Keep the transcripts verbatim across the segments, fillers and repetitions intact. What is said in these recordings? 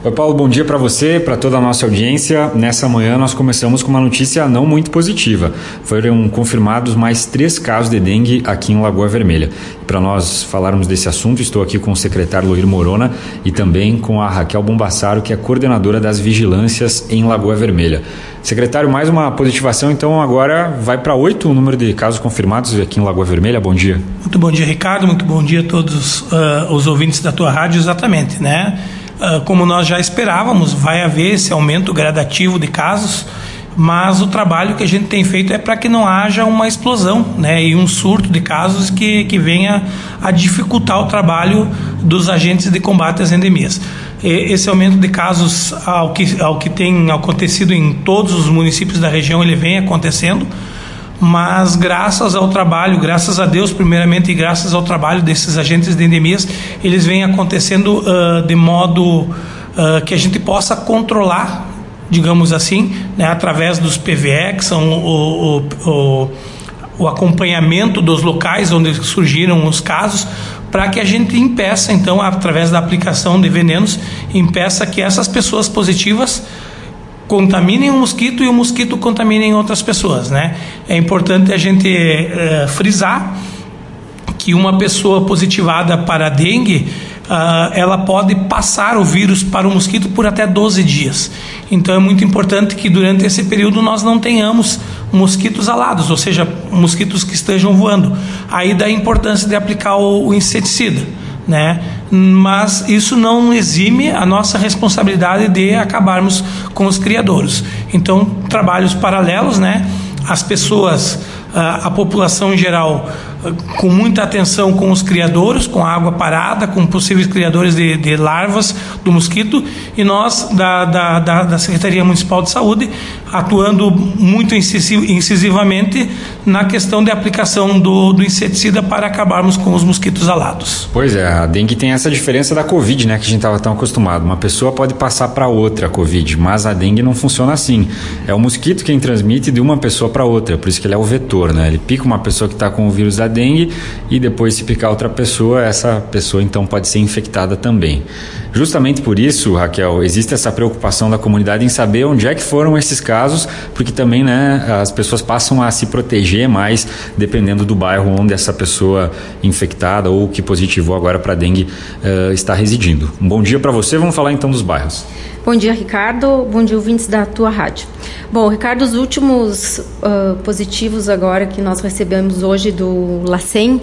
Oi, Paulo, bom dia para você, para toda a nossa audiência. Nessa manhã nós começamos com uma notícia não muito positiva. Foram confirmados mais três casos de dengue aqui em Lagoa Vermelha. Para nós falarmos desse assunto, estou aqui com o secretário Loir Morona e também com a Raquel Bombassaro, que é coordenadora das vigilâncias em Lagoa Vermelha. Secretário, mais uma positivação, então agora vai para oito o número de casos confirmados aqui em Lagoa Vermelha. Bom dia. Muito bom dia, Ricardo. Muito bom dia a todos uh, os ouvintes da tua rádio. Exatamente, né? Uh, como nós já esperávamos, vai haver esse aumento gradativo de casos, mas o trabalho que a gente tem feito é para que não haja uma explosão, né, e um surto de casos que, que venha a dificultar o trabalho dos agentes de combate às endemias. E esse aumento de casos, ao que, ao que tem acontecido em todos os municípios da região, ele vem acontecendo, mas graças ao trabalho, graças a Deus primeiramente e graças ao trabalho desses agentes de endemias, eles vêm acontecendo uh, de modo uh, que a gente possa controlar, digamos assim, né, através dos P V E, que são o, o, o, o acompanhamento dos locais onde surgiram os casos, para que a gente impeça, então, através da aplicação de venenos, impeça que essas pessoas positivas contaminem o mosquito e o mosquito contaminem outras pessoas, né? É importante a gente é, frisar que uma pessoa positivada para a dengue, uh, ela pode passar o vírus para o mosquito por até doze dias. Então é muito importante que durante esse período nós não tenhamos mosquitos alados, ou seja, mosquitos que estejam voando. Aí dá a importância de aplicar o, o inseticida, né? Mas isso não exime a nossa responsabilidade de acabarmos com os criadouros. Então, trabalhos paralelos, né? As pessoas, a, a população em geral, com muita atenção com os criadouros, com a água parada, com possíveis criadores de, de larvas do mosquito, e nós da, da, da, da Secretaria Municipal de Saúde atuando muito incisivamente na questão de aplicação do, do inseticida para acabarmos com os mosquitos alados. Pois é, a dengue tem essa diferença da Covid, né, que a gente estava tão acostumado. Uma pessoa pode passar para outra a Covid, mas a dengue não funciona assim. É o mosquito quem transmite de uma pessoa para outra, por isso que ele é o vetor, né? Ele pica uma pessoa que está com o vírus da dengue e depois, se picar outra pessoa, essa pessoa então pode ser infectada também. Justamente por isso, Raquel, existe essa preocupação da comunidade em saber onde é que foram esses casos, porque também, né, as pessoas passam a se proteger mais dependendo do bairro onde essa pessoa infectada ou que positivou agora para dengue uh, está residindo. Um bom dia para você, vamos falar então dos bairros. Bom dia, Ricardo. Bom dia, ouvintes da tua rádio. Bom, Ricardo, os últimos uh, positivos agora que nós recebemos hoje do LACEN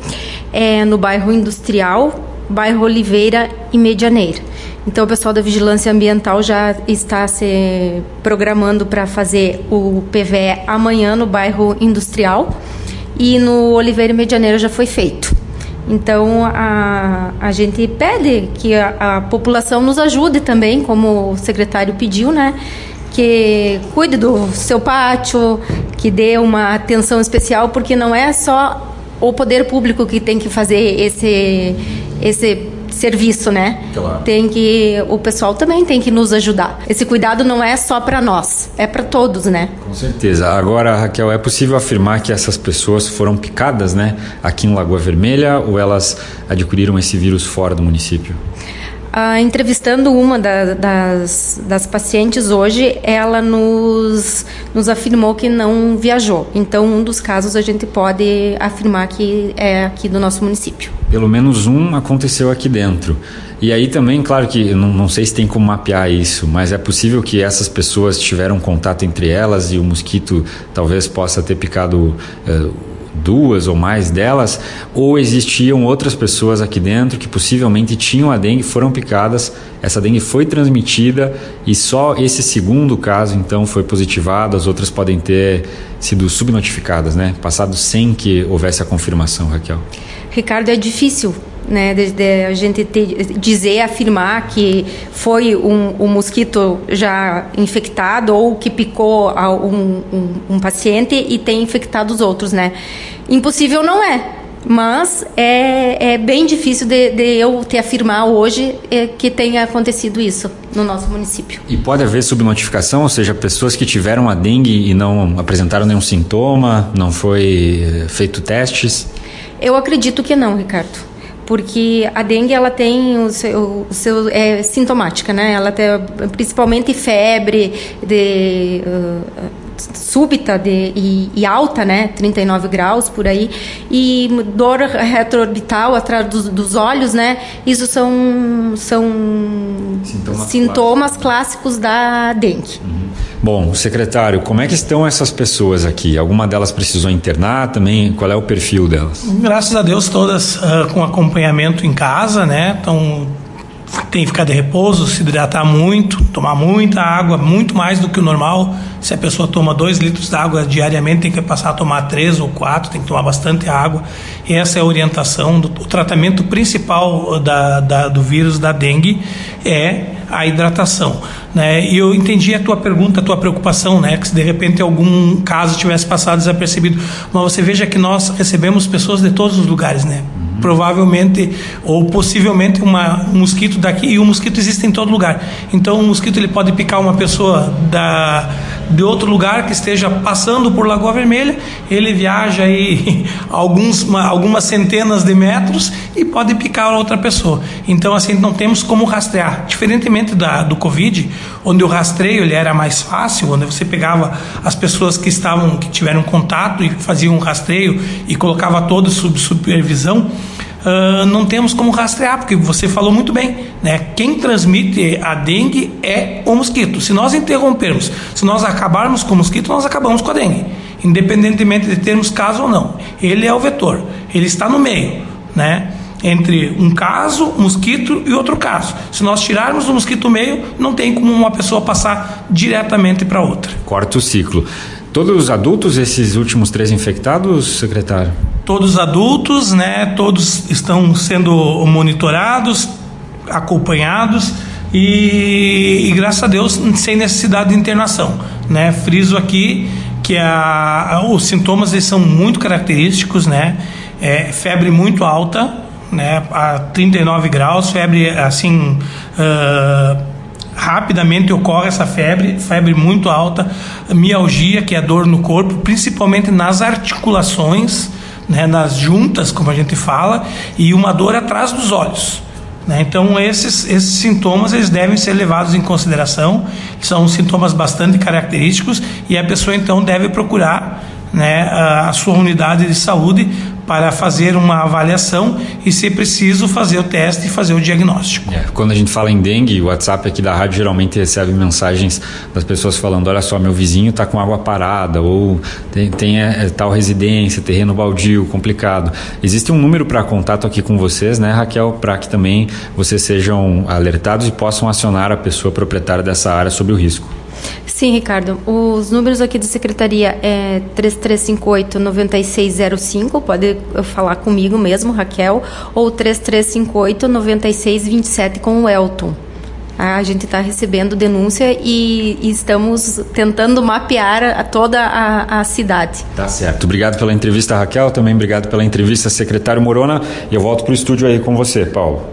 é no bairro Industrial, bairro Oliveira e Medianeira. Então, o pessoal da Vigilância Ambiental já está se programando para fazer o P V E amanhã no bairro Industrial, e no Oliveira e Medianeira já foi feito. Então, a, a gente pede que a, a população nos ajude também, como o secretário pediu, né? Que cuide do seu pátio, que dê uma atenção especial, porque não é só o poder público que tem que fazer esse, esse serviço, né? Claro. Tem que, o pessoal também tem que nos ajudar. Esse cuidado não é só para nós, é para todos, né? Com certeza. Agora, Raquel, é possível afirmar que essas pessoas foram picadas, né, aqui em Lagoa Vermelha, ou elas adquiriram esse vírus fora do município? Ah, entrevistando uma da, das, das pacientes hoje, ela nos, nos afirmou que não viajou. Então, um dos casos a gente pode afirmar que é aqui do nosso município. Pelo menos um aconteceu aqui dentro. E aí também, claro que não, não sei se tem como mapear isso, mas é possível que essas pessoas tiveram contato entre elas e o mosquito talvez possa ter picado Uh, duas ou mais delas, ou existiam outras pessoas aqui dentro que possivelmente tinham a dengue, foram picadas, essa dengue foi transmitida e só esse segundo caso então foi positivado, as outras podem ter sido subnotificadas, né? Passado sem que houvesse a confirmação, Raquel. Ricardo, é difícil, né, de, de a gente ter, dizer, afirmar que foi um, um mosquito já infectado ou que picou um, um, um paciente e tem infectado os outros, né? Impossível não é, mas é, é bem difícil de, de eu te afirmar hoje é, que tenha acontecido isso no nosso município. E pode haver subnotificação, ou seja, pessoas que tiveram a dengue e não apresentaram nenhum sintoma, não foi feito testes? Eu acredito que não, Ricardo. porque a dengue ela tem o seu, o seu é sintomática, né? Ela tem principalmente febre de uh, súbita de, e, e alta, né? trinta e nove graus por aí, e dor retroorbital atrás dos, dos olhos, né? Isso são, são sintomas, sintomas clássicos. clássicos da dengue. Uhum. Bom, secretário, como é que estão essas pessoas aqui? Alguma delas precisou internar também? Qual é o perfil delas? Graças a Deus, todas uh, com acompanhamento em casa, né? Então, tem que ficar de repouso, se hidratar muito, tomar muita água, muito mais do que o normal. Se a pessoa toma dois litros de água diariamente, tem que passar a tomar três ou quatro, tem que tomar bastante água. E essa é a orientação. Do, o tratamento principal da, da, do vírus da dengue é a hidratação, né? E eu entendi a tua pergunta, a tua preocupação, né? Que se de repente algum caso tivesse passado desapercebido. Mas você veja que nós recebemos pessoas de todos os lugares, né? Uhum. Provavelmente ou possivelmente uma, um mosquito daqui, e o mosquito existe em todo lugar. Então o mosquito ele pode picar uma pessoa da, de outro lugar que esteja passando por Lagoa Vermelha, ele viaja aí alguns, uma, algumas centenas de metros e pode picar outra pessoa. Então assim, não temos como rastrear. Diferentemente da, do Covid, onde o rastreio ele era mais fácil, onde você pegava as pessoas que estavam, que tiveram contato e faziam um rastreio e colocava todos sob supervisão. Uh, não temos como rastrear, porque você falou muito bem, né? Quem transmite a dengue é o mosquito. Se nós interrompermos, se nós acabarmos com o mosquito, nós acabamos com a dengue, independentemente de termos caso ou não. Ele é o vetor, ele está no meio, né? Entre um caso, mosquito e outro caso. Se nós tirarmos o mosquito meio, não tem como uma pessoa passar diretamente para outra. Corta o ciclo. Todos os adultos, esses últimos três infectados, secretário? Todos adultos, né? Todos estão sendo monitorados, acompanhados e, e graças a Deus, sem necessidade de internação, né? Friso aqui que a, os sintomas eles são muito característicos, né? É, febre muito alta, né, a trinta e nove graus, febre assim, uh, rapidamente ocorre essa febre, febre muito alta, mialgia, que é dor no corpo, principalmente nas articulações, né, nas juntas, como a gente fala, e uma dor atrás dos olhos, né? Então esses, esses sintomas eles devem ser levados em consideração, são sintomas bastante característicos, e a pessoa então deve procurar, né, a sua unidade de saúde para fazer uma avaliação e, se preciso, fazer o teste e fazer o diagnóstico. É, quando a gente fala em dengue, o WhatsApp aqui da rádio geralmente recebe mensagens das pessoas falando: olha só, meu vizinho está com água parada, ou tem, tem é, tal residência, terreno baldio, complicado. Existe um número para contato aqui com vocês, né, Raquel, para que também vocês sejam alertados e possam acionar a pessoa proprietária dessa área sobre o risco. Sim, Ricardo. Os números aqui da secretaria é três três cinco oito, nove seis zero cinco, pode falar comigo mesmo, Raquel, ou três três cinco oito, nove seis dois sete com o Elton. A gente está recebendo denúncia e, e estamos tentando mapear a toda a, a cidade. Tá certo. Obrigado pela entrevista, Raquel. Também obrigado pela entrevista, secretário Morona. E eu volto para o estúdio aí com você, Paulo.